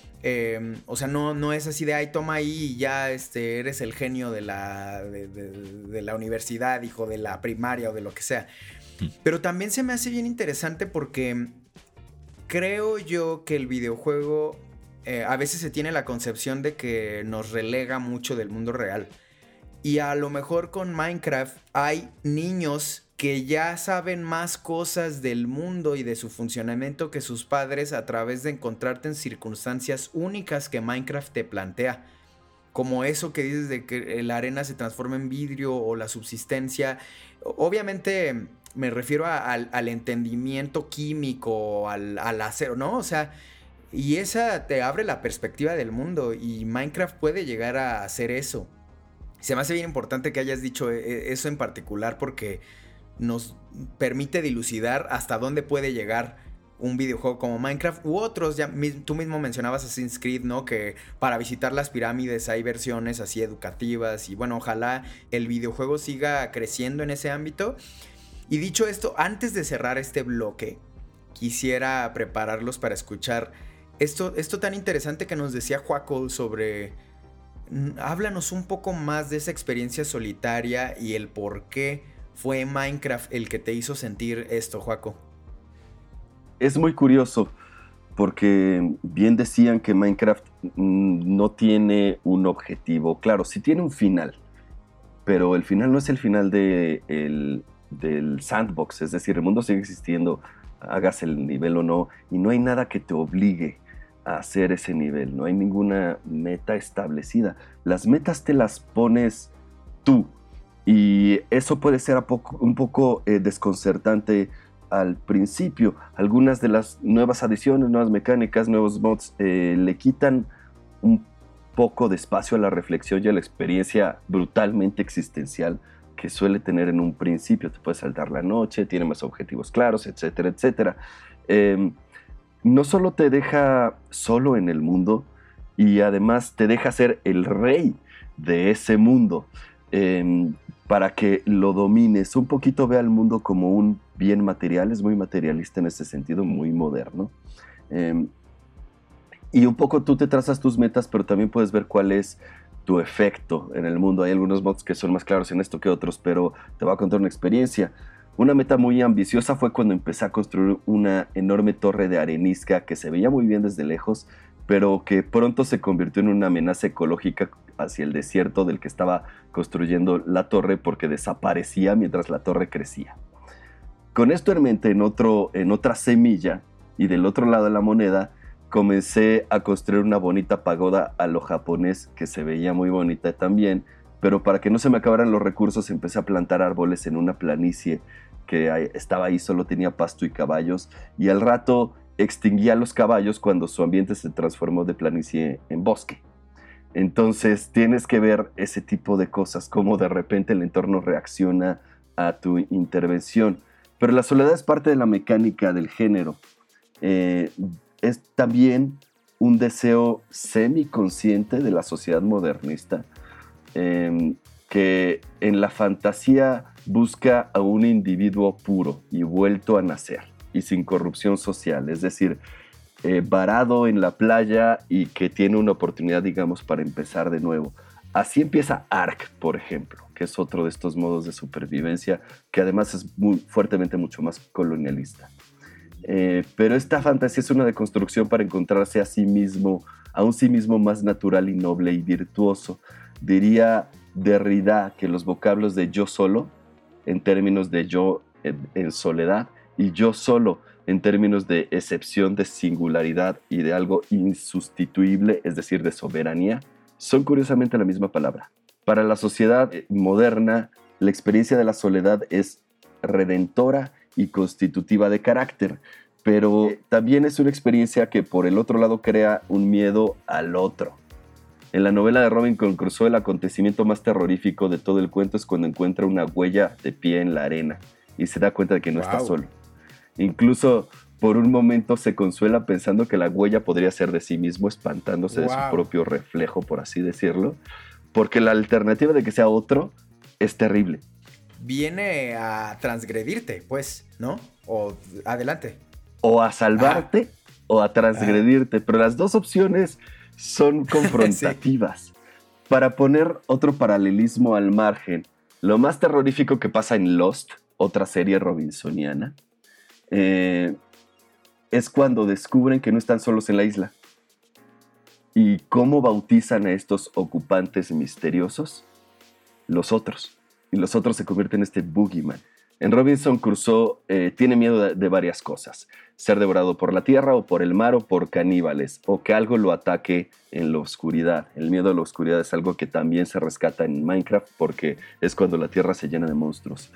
O sea, no es así de, ay, toma ahí y ya eres el genio de la universidad, hijo, de la primaria o de lo que sea. Pero también se me hace bien interesante porque creo yo que el videojuego a veces se tiene la concepción de que nos relega mucho del mundo real. Y a lo mejor con Minecraft hay niños que ya saben más cosas del mundo y de su funcionamiento que sus padres a través de encontrarte en circunstancias únicas que Minecraft te plantea. Como eso que dices de que la arena se transforma en vidrio o la subsistencia. Obviamente me refiero al entendimiento químico, al acero, ¿no? O sea, y esa te abre la perspectiva del mundo y Minecraft puede llegar a hacer eso. Se me hace bien importante que hayas dicho eso en particular porque nos permite dilucidar hasta dónde puede llegar un videojuego como Minecraft u otros. Ya tú mismo mencionabas Assassin's Creed, ¿no? Que para visitar las pirámides hay versiones así educativas y bueno, ojalá el videojuego siga creciendo en ese ámbito. Y dicho esto, antes de cerrar este bloque, quisiera prepararlos para escuchar esto tan interesante que nos decía Joaco sobre... Háblanos un poco más de esa experiencia solitaria y el por qué fue Minecraft el que te hizo sentir esto, Joaco. Es muy curioso porque bien decían que Minecraft no tiene un objetivo. Claro, sí tiene un final, pero el final no es el final del sandbox. Es decir, el mundo sigue existiendo, hagas el nivel o no, y no hay nada que te obligue a hacer ese nivel. No hay ninguna meta establecida. Las metas te las pones tú. Y eso puede ser un poco desconcertante al principio. Algunas de las nuevas adiciones, nuevas mecánicas, nuevos mods le quitan un poco de espacio a la reflexión y a la experiencia brutalmente existencial que suele tener en un principio. Te puedes saltar la noche, tiene más objetivos claros, etcétera, etcétera. No solo te deja solo en el mundo, y además te deja ser el rey de ese mundo. Para que lo domines un poquito, ve al mundo como un bien material. Es muy materialista en ese sentido, muy moderno. Y un poco tú te trazas tus metas, pero también puedes ver cuál es tu efecto en el mundo. Hay algunos mods que son más claros en esto que otros, pero te voy a contar una experiencia. Una meta muy ambiciosa fue cuando empecé a construir una enorme torre de arenisca que se veía muy bien desde lejos, pero que pronto se convirtió en una amenaza ecológica hacia el desierto del que estaba construyendo la torre, porque desaparecía mientras la torre crecía. Con esto en mente, en otra semilla y del otro lado de la moneda, comencé a construir una bonita pagoda a lo japonés que se veía muy bonita también, pero para que no se me acabaran los recursos empecé a plantar árboles en una planicie que estaba ahí, solo tenía pasto y caballos, y al rato extinguía a los caballos cuando su ambiente se transformó de planicie en bosque. Entonces tienes que ver ese tipo de cosas, cómo de repente el entorno reacciona a tu intervención. Pero la soledad es parte de la mecánica del género. Es también un deseo semiconsciente de la sociedad modernista, que en la fantasía busca a un individuo puro y vuelto a nacer. y sin corrupción social, es decir, varado en la playa y que tiene una oportunidad, digamos, para empezar de nuevo. Así empieza Ark, por ejemplo, que es otro de estos modos de supervivencia que además es muy fuertemente mucho más colonialista. Pero esta fantasía es una deconstrucción para encontrarse a un sí mismo más natural y noble y virtuoso. Diría Derrida que los vocablos de yo solo, en términos de yo en soledad, y yo solo, en términos de excepción, de singularidad y de algo insustituible, es decir, de soberanía, son curiosamente la misma palabra. Para la sociedad moderna, la experiencia de la soledad es redentora y constitutiva de carácter, pero también es una experiencia que por el otro lado crea un miedo al otro. En la novela de Robinson Crusoe, el acontecimiento más terrorífico de todo el cuento es cuando encuentra una huella de pie en la arena y se da cuenta de que no está solo. Incluso por un momento se consuela pensando que la huella podría ser de sí mismo, espantándose de su propio reflejo, por así decirlo, porque la alternativa de que sea otro es terrible. Viene a transgredirte, pues, ¿no? O adelante. O a salvarte o a transgredirte, pero las dos opciones son confrontativas. Sí. Para poner otro paralelismo al margen, lo más terrorífico que pasa en Lost, otra serie robinsoniana, es cuando descubren que no están solos en la isla. ¿Y cómo bautizan a estos ocupantes misteriosos? Los otros. Y los otros se convierten en este boogeyman. En Robinson Crusoe tiene miedo de varias cosas. Ser devorado por la tierra o por el mar o por caníbales. O que algo lo ataque en la oscuridad. El miedo a la oscuridad es algo que también se rescata en Minecraft porque es cuando la tierra se llena de monstruos.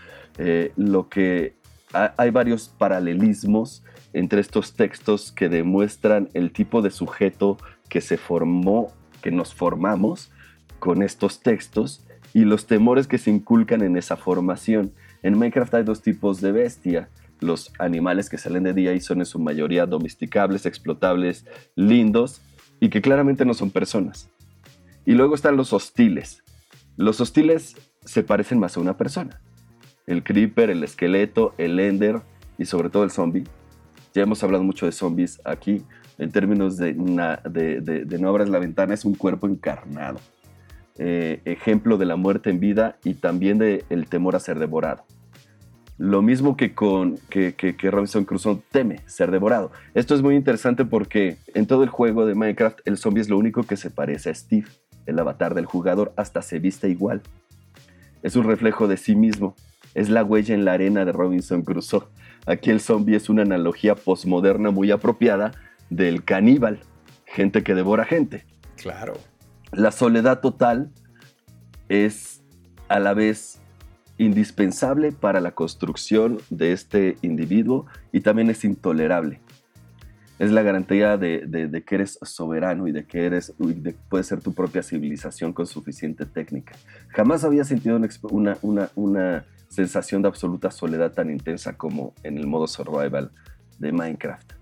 Hay varios paralelismos entre estos textos que demuestran el tipo de sujeto que se formó, que nos formamos con estos textos y los temores que se inculcan en esa formación. En Minecraft hay dos tipos de bestia. Los animales que salen de día y son en su mayoría domesticables, explotables, lindos y que claramente no son personas. Y luego están los hostiles. Los hostiles se parecen más a una persona. El creeper, el esqueleto, el ender y sobre todo el zombie. Ya hemos hablado mucho de zombies aquí. En términos de No abras la ventana, es un cuerpo encarnado. Ejemplo de la muerte en vida y también del temor a ser devorado. Lo mismo que Robinson Crusoe teme ser devorado. Esto es muy interesante porque en todo el juego de Minecraft el zombie es lo único que se parece a Steve, el avatar del jugador, hasta se viste igual. Es un reflejo de sí mismo. Es la huella en la arena de Robinson Crusoe. Aquí el zombie es una analogía posmoderna muy apropiada del caníbal, gente que devora gente. Claro. La soledad total es a la vez indispensable para la construcción de este individuo y también es intolerable. Es la garantía de que eres soberano y de que puedes ser tu propia civilización con suficiente técnica. Jamás había sentido una sensación de absoluta soledad tan intensa como en el modo survival de Minecraft.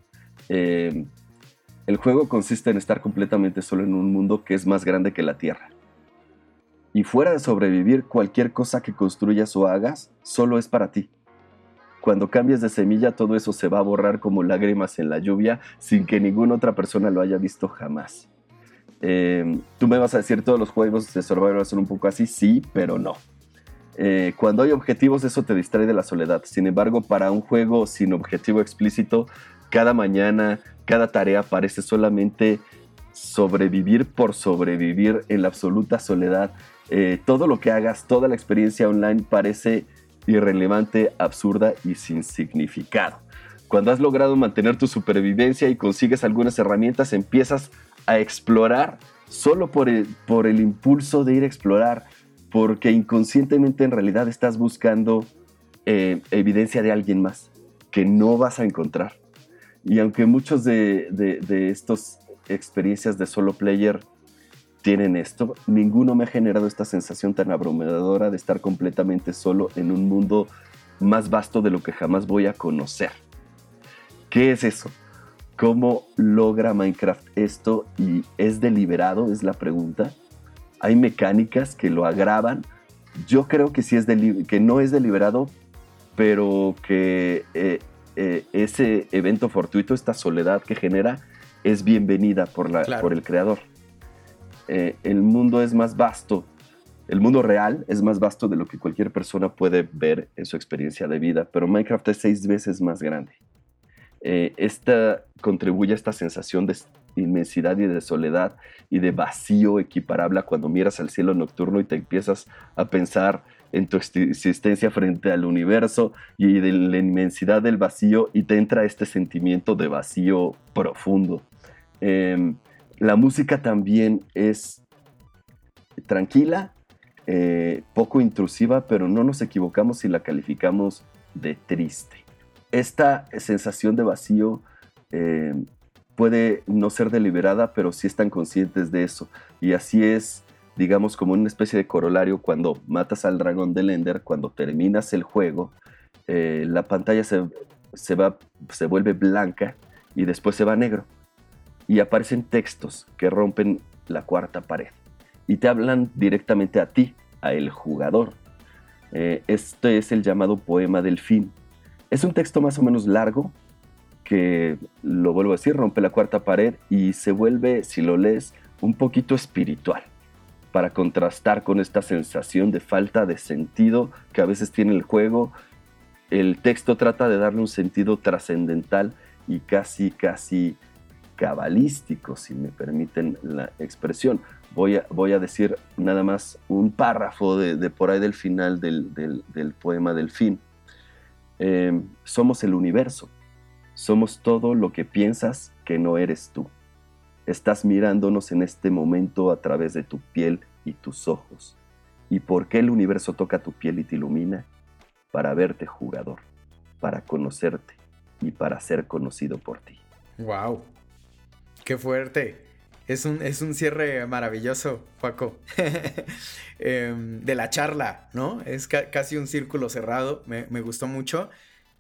El juego consiste en estar completamente solo en un mundo que es más grande que la Tierra. Y fuera de sobrevivir, cualquier cosa que construyas o hagas solo es para ti. Cuando cambies de semilla, todo eso se va a borrar como lágrimas en la lluvia sin que ninguna otra persona lo haya visto jamás. Tú me vas a decir, todos los juegos de survival son un poco así, sí, pero no. Cuando hay objetivos, eso te distrae de la soledad. Sin embargo, para un juego sin objetivo explícito, cada mañana, cada tarea parece solamente sobrevivir por sobrevivir en la absoluta soledad. Todo lo que hagas, toda la experiencia online parece irrelevante, absurda y sin significado. Cuando has logrado mantener tu supervivencia y consigues algunas herramientas, empiezas a explorar solo por el impulso de ir a explorar, porque inconscientemente en realidad estás buscando evidencia de alguien más que no vas a encontrar. Y aunque muchos de estos experiencias de solo player tienen esto, ninguno me ha generado esta sensación tan abrumadora de estar completamente solo en un mundo más vasto de lo que jamás voy a conocer. ¿Qué es eso? ¿Cómo logra Minecraft esto? ¿Y es deliberado? Es la pregunta. ¿Hay mecánicas que lo agravan? Yo creo que sí que no es deliberado, pero que ese evento fortuito, esta soledad que genera, es bienvenida por el creador. El mundo es más vasto, el mundo real es más vasto de lo que cualquier persona puede ver en su experiencia de vida, pero Minecraft es 6 veces más grande. Esta contribuye a esta sensación de inmensidad y de soledad y de vacío equiparable a cuando miras al cielo nocturno y te empiezas a pensar en tu existencia frente al universo y de la inmensidad del vacío, y te entra este sentimiento de vacío profundo. La música también es tranquila, poco intrusiva, pero no nos equivocamos si la calificamos de triste. Esta sensación de vacío puede no ser deliberada, pero sí están conscientes de eso. Y así es, digamos, como una especie de corolario cuando matas al dragón del Ender. Cuando terminas el juego, la pantalla se vuelve blanca y después se va a negro. Y aparecen textos que rompen la cuarta pared y te hablan directamente a ti, a el jugador. Este es el llamado poema del fin. Es un texto más o menos largo que, lo vuelvo a decir, rompe la cuarta pared y se vuelve, si lo lees, un poquito espiritual, para contrastar con esta sensación de falta de sentido que a veces tiene el juego. El texto trata de darle un sentido trascendental y casi cabalístico, si me permiten la expresión. Voy a decir nada más un párrafo de por ahí del final del poema del fin. Somos el universo, somos todo lo que piensas que no eres tú. Estás mirándonos en este momento a través de tu piel y tus ojos. ¿Y por qué el universo toca tu piel y te ilumina? Para verte, jugador, para conocerte y para ser conocido por ti. ¡Wow! ¡Qué fuerte! Es un cierre maravilloso, Paco. De la charla, ¿no? Es casi un círculo cerrado. Me gustó mucho.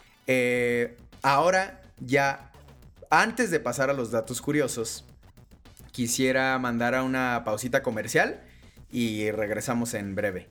Ahora, ya, antes de pasar a los datos curiosos, quisiera mandar a una pausita comercial y regresamos en breve.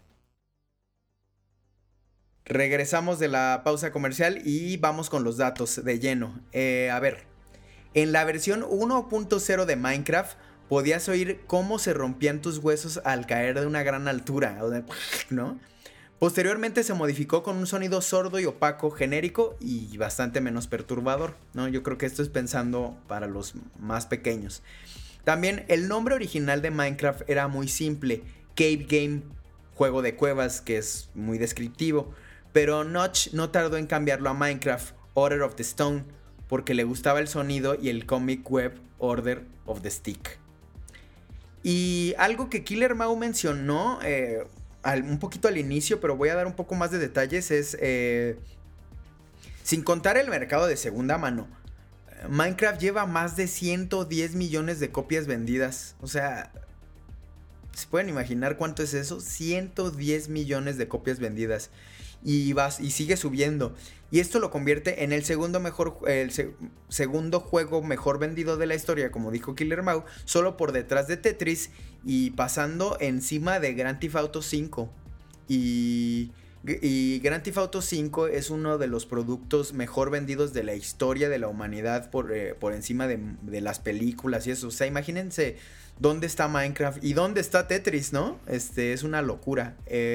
Regresamos de la pausa comercial y vamos con los datos de lleno. A ver, en la versión 1.0 de Minecraft podías oír cómo se rompían tus huesos al caer de una gran altura, ¿no? Posteriormente se modificó con un sonido sordo y opaco, genérico y bastante menos perturbador, ¿no? Yo creo que esto es pensando para los más pequeños. También el nombre original de Minecraft era muy simple, Cave Game, juego de cuevas, que es muy descriptivo. Pero Notch no tardó en cambiarlo a Minecraft, Order of the Stone, porque le gustaba el sonido y el cómic web Order of the Stick. Y algo que Killer Mau mencionó un poquito al inicio, pero voy a dar un poco más de detalles, es, sin contar el mercado de segunda mano, Minecraft lleva más de 110 millones de copias vendidas. O sea, ¿se pueden imaginar cuánto es eso? 110 millones de copias vendidas. Y sigue subiendo. Y esto lo convierte en el segundo juego mejor vendido de la historia, como dijo Killer Mau, solo por detrás de Tetris y pasando encima de Grand Theft Auto 5. Y Grand Theft Auto 5 es uno de los productos mejor vendidos de la historia de la humanidad por encima de las películas y eso. O sea, imagínense dónde está Minecraft y dónde está Tetris, ¿no? Es una locura.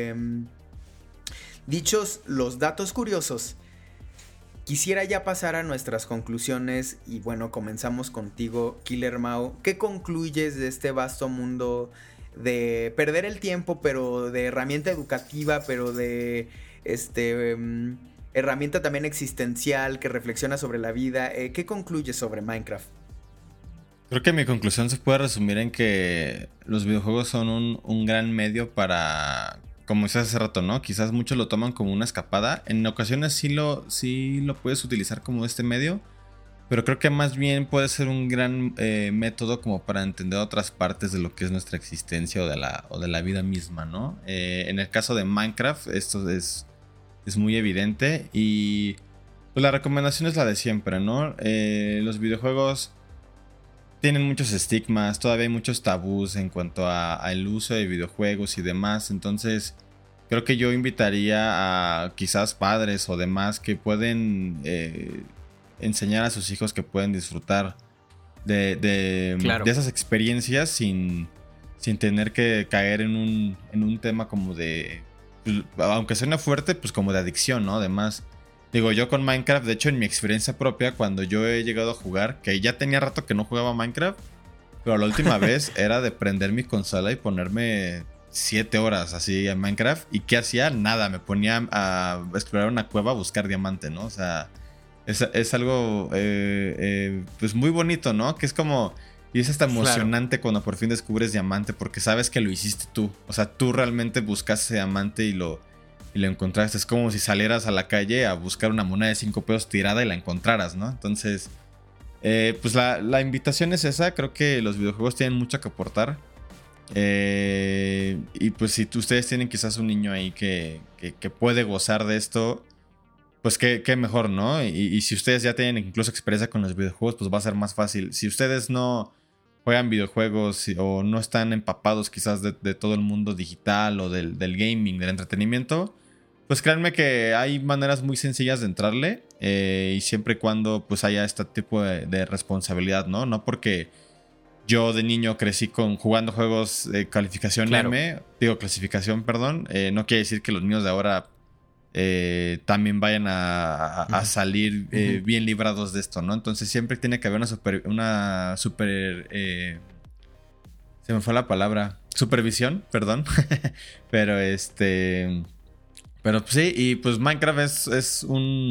Dichos los datos curiosos, quisiera ya pasar a nuestras conclusiones y bueno, comenzamos contigo, Killer Mau. ¿Qué concluyes de este vasto mundo de perder el tiempo, pero de herramienta educativa, pero de herramienta también existencial que reflexiona sobre la vida? ¿Qué concluyes sobre Minecraft? Creo que mi conclusión se puede resumir en que los videojuegos son un gran medio para, como decías hace rato, ¿no? Quizás muchos lo toman como una escapada. En ocasiones sí lo puedes utilizar como este medio, pero creo que más bien puede ser un gran método como para entender otras partes de lo que es nuestra existencia o de la vida misma, ¿no? En el caso de Minecraft esto es muy evidente y pues la recomendación es la de siempre, ¿no? Los videojuegos tienen muchos estigmas, todavía hay muchos tabús en cuanto al uso de videojuegos y demás. Entonces creo que yo invitaría a quizás padres o demás que pueden enseñar a sus hijos que pueden disfrutar de esas experiencias sin tener que caer en un tema como de, pues, aunque suene fuerte, pues como de adicción, ¿no? Además, digo, yo con Minecraft, de hecho en mi experiencia propia, cuando yo he llegado a jugar, que ya tenía rato que no jugaba Minecraft, pero la última vez era de prender mi consola y ponerme 7 horas así en Minecraft. ¿Y qué hacía? Nada, me ponía a explorar una cueva a buscar diamante, ¿no? O sea, es algo pues muy bonito, ¿no? Que es como... Y es hasta emocionante cuando por fin descubres diamante porque sabes que lo hiciste tú. O sea, tú realmente buscaste diamante y lo encontraste. Es como si salieras a la calle a buscar una moneda de 5 pesos tirada y la encontraras, ¿no? Entonces, pues la invitación es esa. Creo que los videojuegos tienen mucho que aportar. Y pues si ustedes tienen quizás un niño ahí que puede gozar de esto, pues qué mejor, ¿no? Y si ustedes ya tienen incluso experiencia con los videojuegos, pues va a ser más fácil. Si ustedes no juegan videojuegos o no están empapados quizás de todo el mundo digital o del gaming, del entretenimiento, pues créanme que hay maneras muy sencillas de entrarle, y siempre y cuando pues haya este tipo de responsabilidad, ¿no? No porque yo de niño crecí jugando juegos de clasificación, perdón, no quiere decir que los niños de ahora también vayan a salir bien librados de esto, ¿no? Entonces siempre tiene que haber una super se me fue la palabra, supervisión, perdón. Pero pues sí, y pues Minecraft es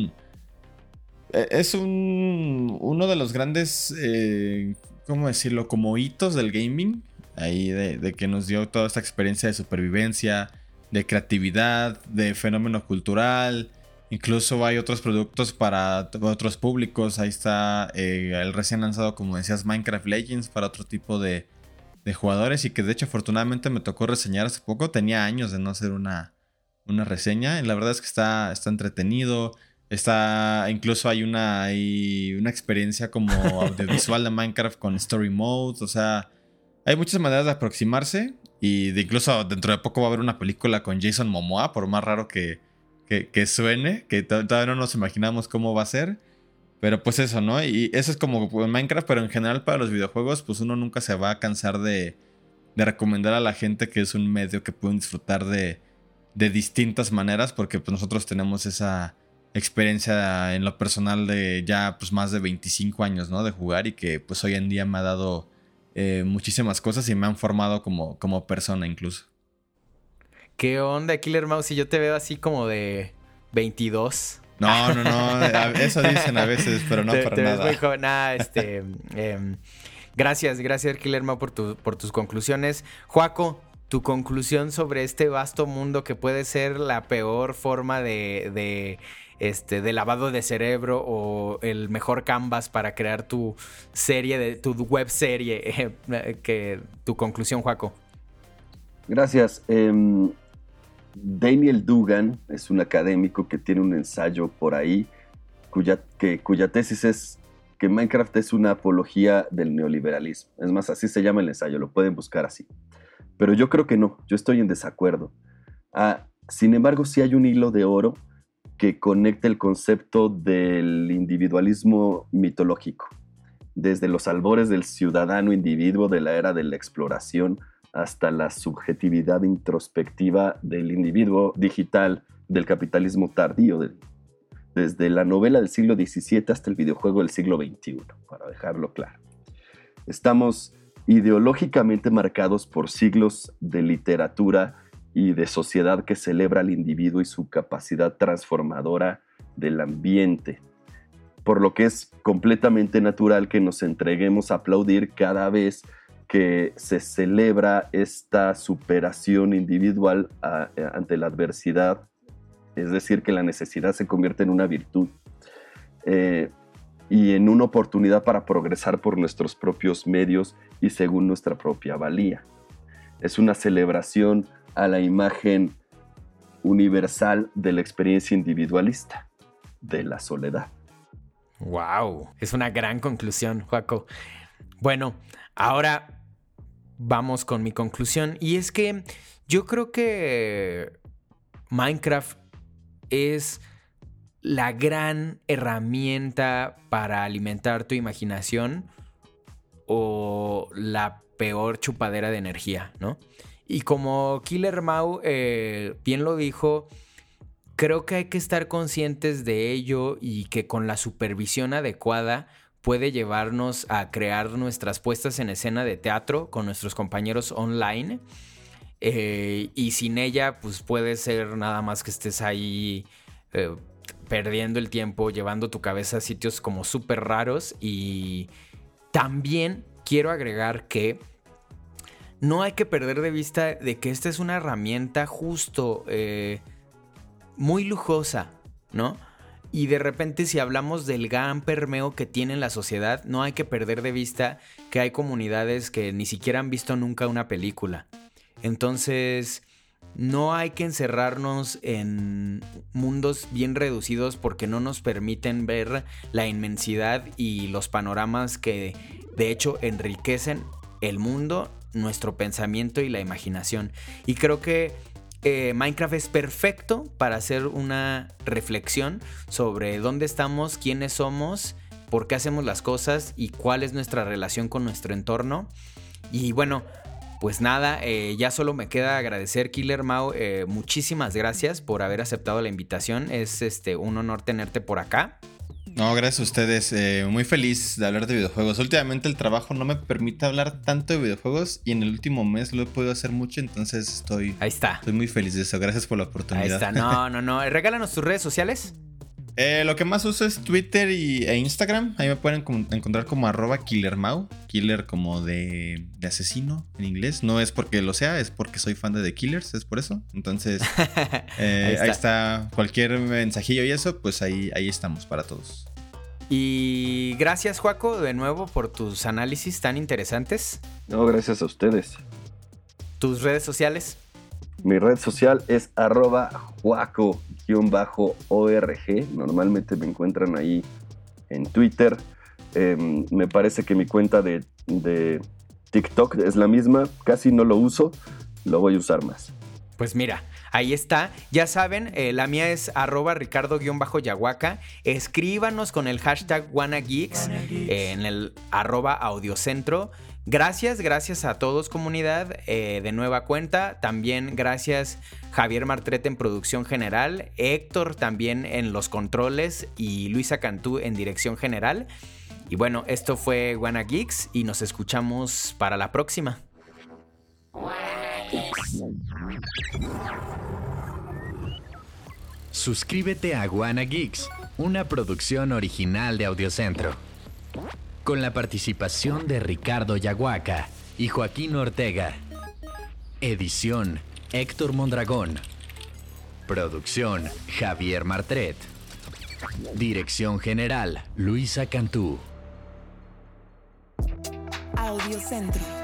uno de los grandes, ¿cómo decirlo? Como hitos del gaming, ahí de que nos dio toda esta experiencia de supervivencia, de creatividad, de fenómeno cultural. Incluso hay otros productos para otros públicos. Ahí está el recién lanzado, como decías, Minecraft Legends para otro tipo de jugadores, y que de hecho afortunadamente me tocó reseñar hace poco. Tenía años de no hacer una reseña, y la verdad es que está entretenido. Incluso hay una experiencia como audiovisual de Minecraft con Story Mode. O sea, hay muchas maneras de aproximarse. Y incluso dentro de poco va a haber una película con Jason Momoa, por más raro que suene, que todavía no nos imaginamos cómo va a ser. Pero pues eso, ¿no? Y eso es como Minecraft, pero en general para los videojuegos, pues uno nunca se va a cansar de recomendar a la gente que es un medio que pueden disfrutar de distintas maneras, porque pues nosotros tenemos esa experiencia en lo personal de ya pues más de 25 años, ¿no? De jugar, y que pues hoy en día me ha dado muchísimas cosas y me han formado como persona incluso. ¿Qué onda, Killer Mouse? Si yo te veo así como de 22. No, eso dicen a veces, pero no para nada. Ves muy joven. Gracias, Killer Mouse, por tus conclusiones. Joaco, tu conclusión sobre este vasto mundo que puede ser la peor forma de lavado de cerebro o el mejor canvas para crear tu web serie. Tu conclusión, Joaco. Gracias. Daniel Dugan es un académico que tiene un ensayo por ahí cuya tesis es que Minecraft es una apología del neoliberalismo. Es más, así se llama el ensayo, lo pueden buscar así. Pero yo creo que no, yo estoy en desacuerdo. Sin embargo, sí hay un hilo de oro que conecta el concepto del individualismo mitológico, desde los albores del ciudadano individuo de la era de la exploración hasta la subjetividad introspectiva del individuo digital del capitalismo tardío, desde la novela del siglo XVII hasta el videojuego del siglo XXI, para dejarlo claro. Estamos ideológicamente marcados por siglos de literatura y de sociedad que celebra al individuo y su capacidad transformadora del ambiente, por lo que es completamente natural que nos entreguemos a aplaudir cada vez que se celebra esta superación individual ante la adversidad, es decir, que la necesidad se convierte en una virtud y en una oportunidad para progresar por nuestros propios medios y según nuestra propia valía. Es una celebración a la imagen universal de la experiencia individualista, de la soledad. ¡Wow! Es una gran conclusión, Joaco. Bueno, ahora vamos con mi conclusión. Y es que yo creo que Minecraft es la gran herramienta para alimentar tu imaginación o la peor chupadera de energía, ¿no? Y como Killer Mau bien lo dijo, creo que hay que estar conscientes de ello y que con la supervisión adecuada puede llevarnos a crear nuestras puestas en escena de teatro con nuestros compañeros online. Y sin ella, pues puede ser nada más que estés ahí perdiendo el tiempo, llevando tu cabeza a sitios como súper raros. Y también quiero agregar que no hay que perder de vista de que esta es una herramienta justo muy lujosa, ¿no? Y de repente, si hablamos del gran permeo que tiene en la sociedad, no hay que perder de vista que hay comunidades que ni siquiera han visto nunca una película. Entonces, no hay que encerrarnos en mundos bien reducidos porque no nos permiten ver la inmensidad y los panoramas que, de hecho, enriquecen el mundo, nuestro pensamiento y la imaginación. Y creo que Minecraft es perfecto para hacer una reflexión sobre dónde estamos, quiénes somos, por qué hacemos las cosas y cuál es nuestra relación con nuestro entorno. Y bueno, pues nada, ya solo me queda agradecer, Killer Mau, muchísimas gracias por haber aceptado la invitación. Es un honor tenerte por acá. No, gracias a ustedes. Muy feliz de hablar de videojuegos. Últimamente el trabajo no me permite hablar tanto de videojuegos y en el último mes lo he podido hacer mucho, entonces estoy muy feliz de eso. Gracias por la oportunidad. Ahí está, no. Regálanos tus redes sociales. Lo que más uso es Twitter e Instagram. Ahí me pueden encontrar como @KillerMau. Killer como de asesino en inglés. No es porque lo sea, es porque soy fan de The Killers, es por eso. Entonces, ahí está cualquier mensajillo y eso, pues ahí estamos para todos. Y gracias, Joaco, de nuevo por tus análisis tan interesantes. No, gracias a ustedes. ¿Tus redes sociales? Mi red social es @Joaco_org. Normalmente me encuentran ahí en Twitter. Me parece que mi cuenta de TikTok es la misma. Casi no lo uso. Lo voy a usar más. Pues mira, ahí está. Ya saben, la mía es @Ricardo_Yahuaca. Escríbanos con el hashtag WannaGeeks en el @Audiocentro. Gracias a todos, comunidad, de nueva cuenta. También gracias Javier Martret en producción general, Héctor también en los controles y Luisa Cantú en dirección general. Y bueno, esto fue WannaGeeks y nos escuchamos para la próxima. Suscríbete a WannaGeeks, una producción original de Audiocentro. Con la participación de Ricardo Yahuaca y Joaquín Ortega. Edición, Héctor Mondragón. Producción, Javier Martret. Dirección general, Luisa Cantú. Audiocentro.